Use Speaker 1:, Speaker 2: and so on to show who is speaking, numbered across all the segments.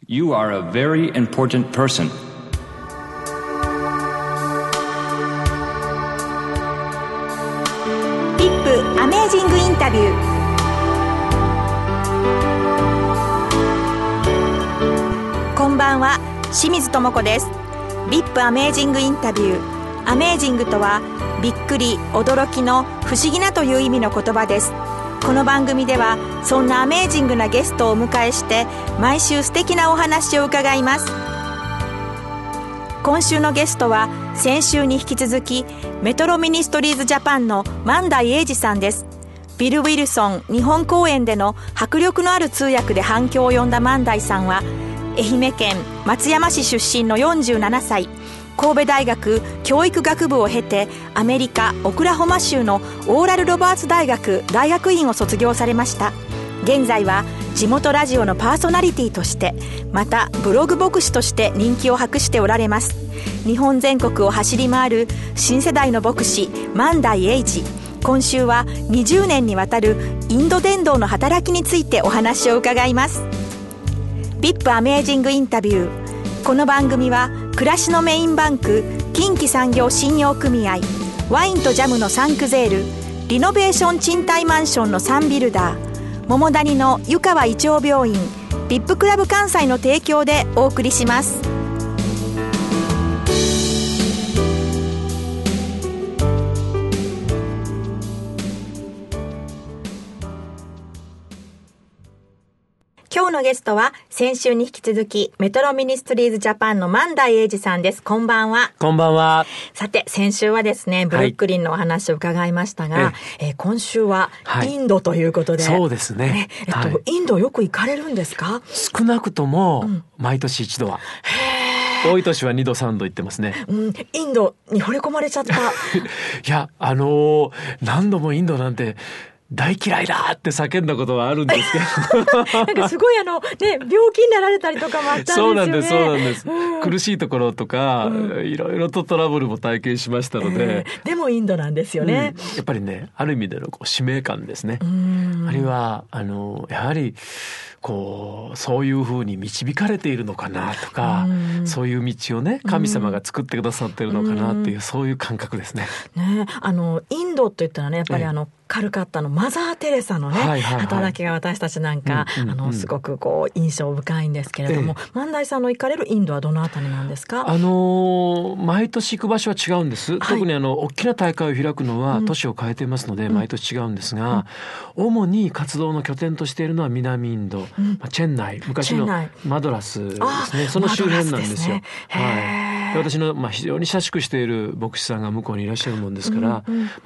Speaker 1: You are a very important person.
Speaker 2: VIP アメージングインタビュー。こんばんは、清水智子です。 VIP アメージングインタビュー。アメージングとはびっくり、驚きの、不思議なという意味の言葉です。この番組ではそんなアメージングなゲストをお迎えして毎週素敵なお話を伺います。今週のゲストは先週に引き続きメトロミニストリーズジャパンの萬代英二さんです。ビル・ウィルソン日本公演での迫力のある通訳で反響を呼んだ萬代さんは愛媛県松山市出身の47歳、神戸大学教育学部を経てアメリカオクラホマ州のオーラル・ロバーツ大学大学院を卒業されました。現在は地元ラジオのパーソナリティとして、またブログ牧師として人気を博しておられます。日本全国を走り回る新世代の牧師萬代英二。今週は20年にわたるインド伝道の働きについてお話を伺います。 VIP アメージングインタビュー。この番組は暮らしのメインバンク近畿産業信用組合、ワインとジャムのサンクゼール、リノベーション賃貸マンションのサンビルダー、桃谷の湯川胃腸病院、VIPクラブ関西の提供でお送りします。今日のゲストは先週に引き続きメトロミニストリーズジャパンの萬代英二さんです。こんばんは。
Speaker 3: こんばんは。
Speaker 2: さて先週はですねブルックリンのお話を伺いましたが、今週はインドということで、
Speaker 3: そうですね、
Speaker 2: インドよく行かれるんですか？
Speaker 3: 少なくとも毎年一度は、多い年は2度3度行ってますね。
Speaker 2: インドに惚れ込まれちゃったい
Speaker 3: や何度もインドなんて大嫌いだって叫んだことはあるんですけど
Speaker 2: なんかすごい病気になられたりとかもあったんですよね。
Speaker 3: そうなんです、苦しいところとか、いろいろとトラブルも体験しましたので、
Speaker 2: でもインドなんですよね、
Speaker 3: やっぱりね、ある意味での使命感ですね。あるいはやはりそういうふうに導かれているのかなとか、そういう道をね神様が作ってくださっているのかなっていう、そういう感覚ですね。
Speaker 2: インドといったらね、やっぱりカルカッタのマザー・テレサのね、働きが私たちなんか、すごく印象深いんですけれども、萬代さんの行かれるインドはどのあたりなんですか？
Speaker 3: 毎年行く場所は違うんです、特に大きな大会を開くのは都市を変えていますので、毎年違うんですが、主に活動の拠点としているのは南インド、チェンナイ、昔のマドラスですね、その周辺なんですよ。で私の非常に親しくしている牧師さんが向こうにいらっしゃるもんですから、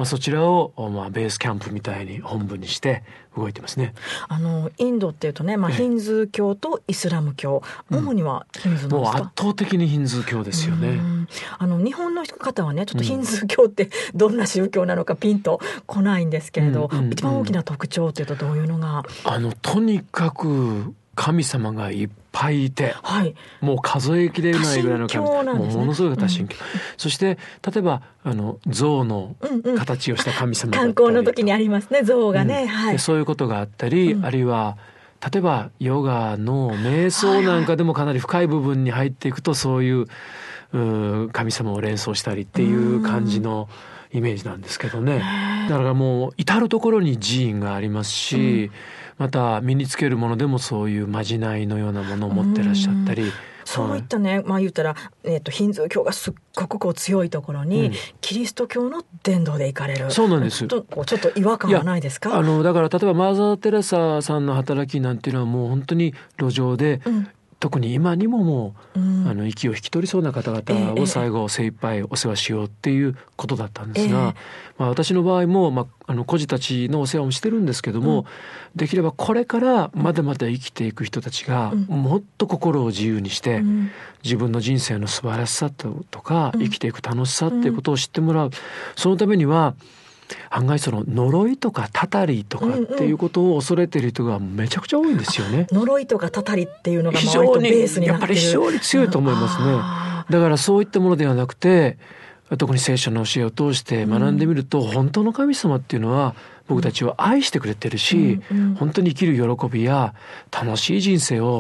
Speaker 3: そちらをベースキャンプみたいに本部にして動いてますね。
Speaker 2: インドっていうとね、ヒンズー教とイスラム教、主にはヒンズーなんですか？
Speaker 3: もう圧倒的にヒンズー教ですよね。
Speaker 2: 日本の方はね、ちょっとヒンズー教ってどんな宗教なのかピンと来ないんですけれど、一番大きな特徴っていうとどういうのが？
Speaker 3: とにかく神様がいっぱいいて、もう数えきれないぐらいの神様、もうものすごい多神教、そして例えば象の形をした神様だったり、
Speaker 2: 観光の時にありますね、象がね、
Speaker 3: そういうことがあったり、あるいは例えばヨガの瞑想なんかでもかなり深い部分に入っていくと、そういう神様を連想したりっていう感じのイメージなんですけどね。だからもう至る所に寺院がありますし、また身につけるものでもそういうまじないのようなものを持ってらっしゃったり、
Speaker 2: そういったね、言ったら、ヒンズー教がすっごく強いところに、キリスト教の伝道で行かれる。
Speaker 3: そうなんです。
Speaker 2: ちょっと違和感はないですか？
Speaker 3: だから例えばマザー・テレサさんの働きなんていうのはもう本当に路上で、特に今にももう、息を引き取りそうな方々を最後精一杯お世話しようっていうことだったんですが、私の場合も、孤児たちのお世話もしてるんですけども、できればこれからまだまだ生きていく人たちがもっと心を自由にして、自分の人生の素晴らしさとか、生きていく楽しさっていうことを知ってもらう。そのためには案外その呪いとかたたりとかっていうことを恐れている人がめちゃくちゃ多いんですよね。
Speaker 2: 呪いとかたたりっていうのが周りとベースになってる。
Speaker 3: やっぱり非常に強いと思いますね。だからそういったものではなくて、特に聖書の教えを通して学んでみると、本当の神様っていうのは僕たちを愛してくれてるし、本当に生きる喜びや楽しい人生を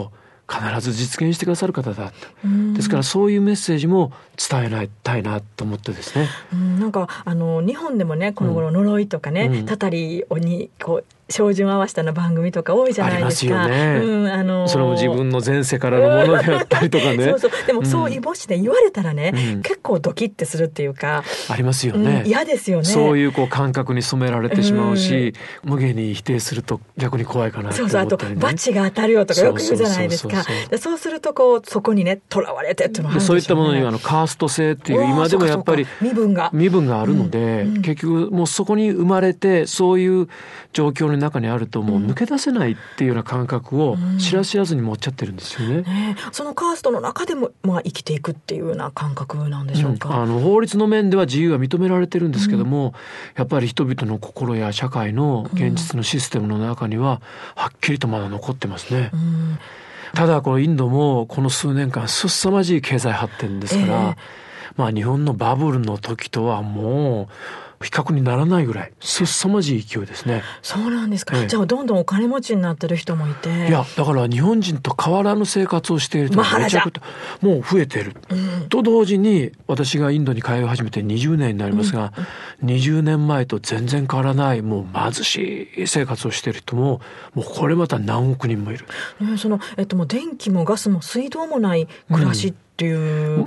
Speaker 3: 必ず実現してくださる方だった。ですからそういうメッセージも伝えたいなと思ってですね。
Speaker 2: なんか日本でもねこの頃呪いとかね、たたりにこう照準を合わせたような番組とか多いじゃないですか。
Speaker 3: ありますよね。それも自分の前世からのものであったりとかね。
Speaker 2: そうそう。でもそういうもしね言われたらね、結構ドキッてするっていうか。
Speaker 3: ありますよね。
Speaker 2: 嫌ですよね。
Speaker 3: そういう感覚に染められてしまうし、無限に否定すると逆に怖いかなって思ったりね。
Speaker 2: そうそう。あとバチが当たるよとかよく言うじゃないですか。そうするとそこにね囚われてっていうのがあるんでしょうね。
Speaker 3: そういったものにカースト制っていう今でもやっぱり身分があるので、結局もうそこに生まれてそういう状況の中にあるともう抜け出せないっていうような感覚を知らずに持っちゃってるんですよね。
Speaker 2: そのカーストの中でも生きていくっていうような感覚なんでしょうか。
Speaker 3: 法律の面では自由は認められてるんですけども、やっぱり人々の心や社会の現実のシステムの中にははっきりとまだ残ってますね。ただインドもこの数年間凄まじい経済発展ですから、日本のバブルの時とはもう比較にならないぐらい凄まじい勢いですね。
Speaker 2: そうなんですか。じゃあどんどんお金持ちになってる人もいて。
Speaker 3: いやだから日本人と変わらぬ生活をしている人がめちゃくちゃもう増えている、と同時に私がインドに通い始めて20年になりますが、20年前と全然変わらないもう貧しい生活をしている人ももうこれまた何億人もいる。
Speaker 2: もう電気もガスも水道もない暮らしっていう、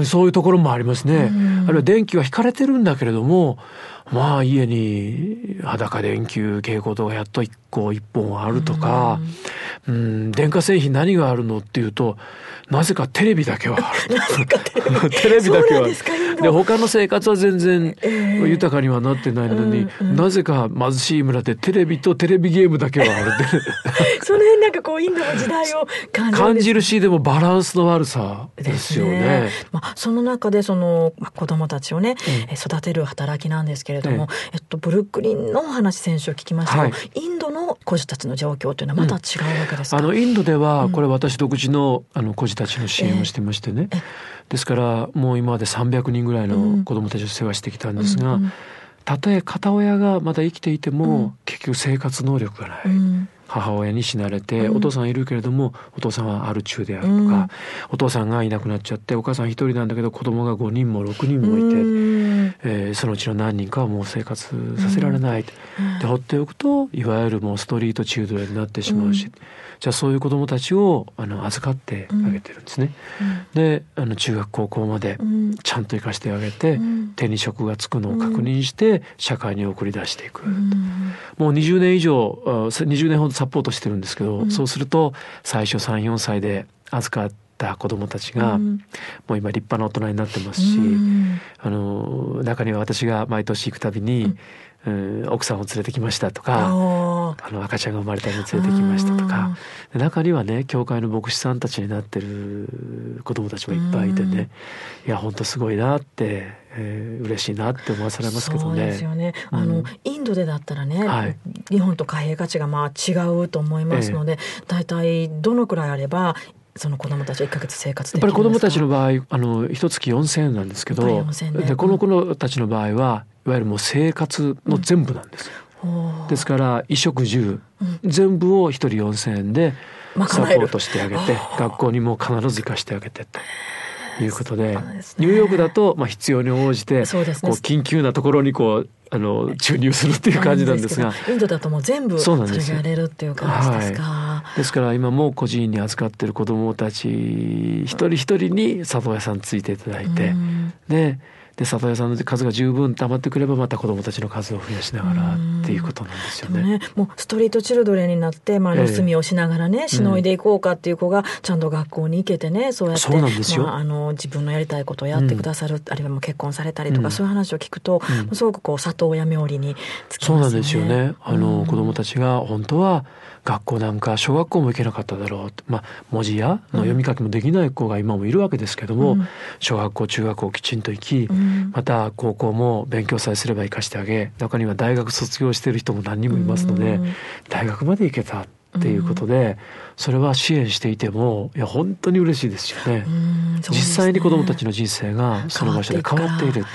Speaker 3: そういうところもありますね。あるいは電気は引かれてるんだけれども、家に裸電球蛍光灯がやっと1本あるとか、電化製品何があるのっていうとなぜかテレビだけはある。テレビだけはある。で他の生活は全然豊かにはなってないのに、なぜか貧しい村でテレビとテレビゲームだけはある。
Speaker 2: その辺なんかインドの時代を
Speaker 3: 感じるし、でもバランスの悪さですよね。
Speaker 2: その中で子供たちをね、育てる働きなんですけれども、ブルックリンのお話先週聞きましたけど、インドの孤児たちの状況というのはまた違うわけですか。
Speaker 3: インドではこれ私独自の孤児たちの支援をしてましてね、ですからもう今まで300人ぐらいの子どもたちを世話してきたんですが、たとえ片親がまだ生きていても、結局生活能力がない、母親に死なれて、お父さんいるけれどもお父さんはアル中であるとか、お父さんがいなくなっちゃってお母さん一人なんだけど子供が5人も6人もいて、そのうちの何人かはもう生活させられない、で放っておくといわゆるもうストリートチルドレンになってしまうし、じゃあそういう子どもたちを預かってあげてるんですね。で中学高校までちゃんと生かしてあげて、手に職がつくのを確認して社会に送り出していく、もう20年以上20年ほどサポートしてるんですけど、そうすると最初 3,4 歳で預かった子どもたちが、もう今立派な大人になってますし、中には私が毎年行くたびに、奥さんを連れてきましたとか、赤ちゃんが生まれたのに連れてきましたとか、中にはね教会の牧師さんたちになってる子どもたちもいっぱいいてね、いや本当すごいなって、嬉しいなって思わされますけどね。
Speaker 2: そうですよね。インドでだったらね、日本と貨幣価値が違うと思いますので、だいたいどのくらいあればその子どもたちは1ヶ月生活できるんですか。
Speaker 3: やっぱり子どもたちの場合一月4,000円なんですけど、でこの子たちの場合はいわゆるもう生活の全部なんです、ですから衣食住、全部を1人4,000円でサポートしてあげて、学校にも必ず行かしてあげてということで、ニューヨークだと必要に応じて緊急なところに注入するっていう感じなんですが、
Speaker 2: インドだともう全部それがやれるっていう感じですか。
Speaker 3: ですから今も孤児院に預かっている子どもたち一人一人に里親さんついていただいて、で里親さんの数が十分溜まってくればまた子どもたちの数を増やしながらっていうことなんですよね。
Speaker 2: でもね、もうストリートチルドレンになって盗みをしながらね、しのいでいこうかっていう子がちゃんと学校に行けてね、そうやって
Speaker 3: そうなんですよ、
Speaker 2: 自分のやりたいことをやってくださる、あるいはもう結婚されたりとか、そういう話を聞くと、すごく里親冥利につきますよね。
Speaker 3: そうなんですよね。子どもたちが本当は学校なんか小学校も行けなかっただろう、文字やの読み書きもできない子が今もいるわけですけども、小学校中学校きちんと行き、また高校も勉強さえすれば行かしてあげ、中には大学卒業している人も何人もいますので、大学まで行けたっていうことで、それは支援していても本当に嬉しいですよね。実際に子どもたちの人生がその場所で変わっている。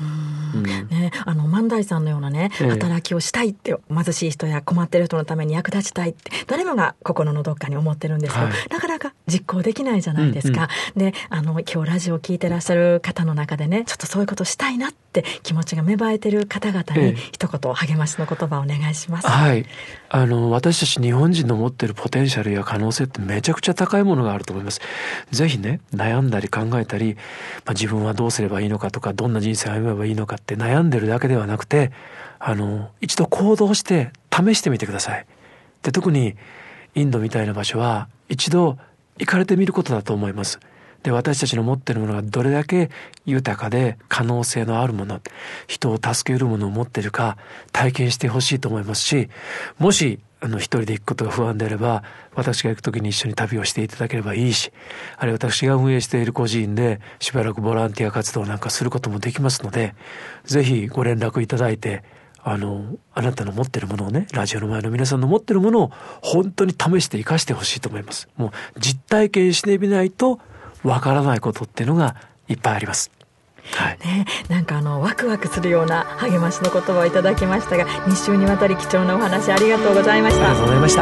Speaker 2: ね、万代さんのようなね、働きをしたいって貧しい人や困ってる人のために役立ちたいって誰もが心のどっかに思ってるんですけど、なかなか実行できないじゃないですか。で、今日ラジオを聞いてらっしゃる方の中でね、ちょっとそういうことしたいなって気持ちが芽生えてる方々に一言励ましの言葉をお願いします。
Speaker 3: はい、私たち日本人の持ってるポテンシャルや可能性ってめちゃくちゃ高いものがあると思います。ぜひね、悩んだり考えたり、自分はどうすればいいのかとか、どんな人生を歩めばいいのかって悩んでるだけではなくて、一度行動して試してみてください。で、特にインドみたいな場所は一度行かれてみることだと思います。で、私たちの持っているものがどれだけ豊かで可能性のあるもの、人を助けるものを持っているか体験してほしいと思いますし、もし一人で行くことが不安であれば、私が行くときに一緒に旅をしていただければいいし、あるいは私が運営している個人でしばらくボランティア活動なんかすることもできますので、ぜひご連絡いただいて、あなたの持っているものをね、ラジオの前の皆さんの持っているものを本当に試して生かしてほしいと思います。もう実体験してみないとわからないことっていうのがいっぱいあります。はい
Speaker 2: ね、なんかワクワクするような励ましの言葉をいただきましたが、2週にわたり貴重なお話ありがとうございました。
Speaker 3: ありがとうございました。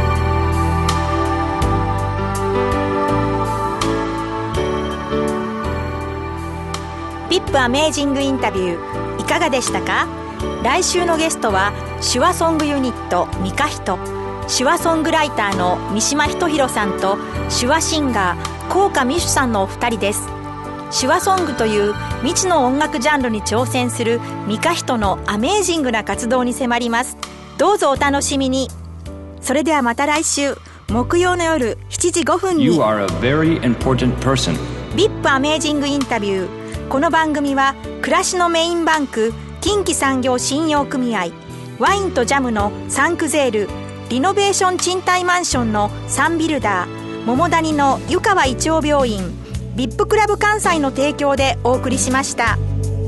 Speaker 2: VIP アメージングインタビューいかがでしたか？来週のゲストは手話ソングユニットミカヒト、手話ソングライターの三島仁弘さんと手話シンガー幸華美酒さんのお二人です。手話ソングという未知の音楽ジャンルに挑戦するミカヒトのアメージングな活動に迫ります。どうぞお楽しみに。それではまた来週木曜の夜7時5分に
Speaker 1: You are a very important person.
Speaker 2: VIP アメージングインタビュー。この番組は暮らしのメインバンク近畿産業信用組合、ワインとジャムのサンクゼール、リノベーション賃貸マンションのサンビルダー、桃谷の湯川胃腸病院、VIP クラブ関西の提供でお送りしました。